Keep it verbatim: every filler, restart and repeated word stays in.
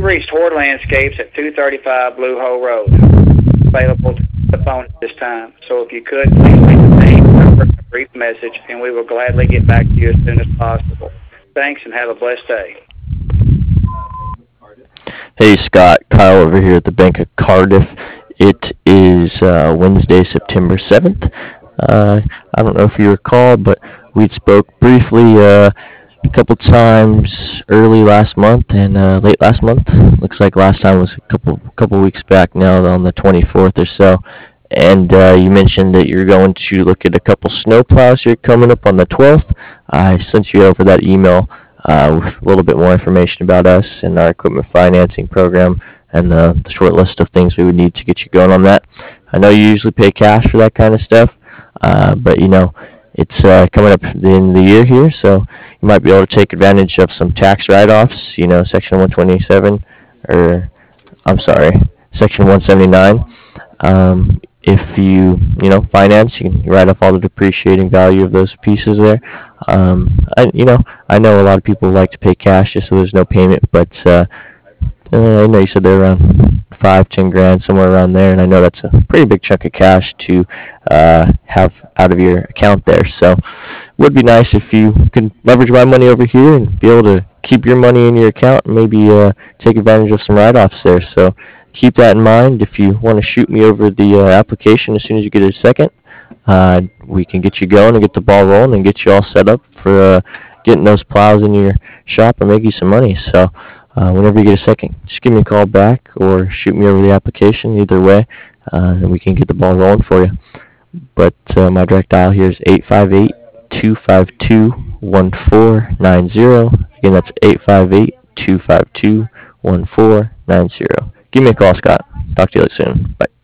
you've reached Horde Landscapes at two thirty-five Blue Hole Road. Available to the phone at this time. So if you could, please leave a name, number, a brief message, and we will gladly get back to you as soon as possible. Thanks, and have a blessed day. Hey Scott, Kyle over here at the Bank of Cardiff. It is uh, Wednesday, September seventh. Uh, I don't know if you recall, but we spoke briefly uh, a couple times early last month and uh, late last month. Looks like last time was a couple couple weeks back now on the twenty-fourth or so. And uh, you mentioned that you're going to look at a couple snowplows here coming up on the twelfth. I sent you over that email uh, with a little bit more information about us and our equipment financing program and the, the short list of things we would need to get you going on that. I know you usually pay cash for that kind of stuff, uh, but you know, it's uh, coming up at the end of the year here, so you might be able to take advantage of some tax write-offs, you know, Section one twenty-seven, or, I'm sorry, Section one seventy-nine. Um, if you, you know, finance, you can write off all the depreciating value of those pieces there. Um, I, you know, I know a lot of people like to pay cash just so there's no payment, but uh, uh, I know you said they're around five, ten grand, somewhere around there, and I know that's a pretty big chunk of cash to uh, have out of your account there. So, it would be nice if you could leverage my money over here and be able to keep your money in your account and maybe uh, take advantage of some write-offs there. So, keep that in mind. If you want to shoot me over the uh, application as soon as you get a second, uh, we can get you going and get the ball rolling and get you all set up for uh, getting those plows in your shop and make you some money. So, uh, whenever you get a second, just give me a call back or shoot me over the application. Either way, uh, and we can get the ball rolling for you. But uh, my direct dial here is eight five eight, two five two, one four nine zero. Again, that's eight five eight, two five two, one four nine zero. Give me a call, Scott. Talk to you soon. Bye.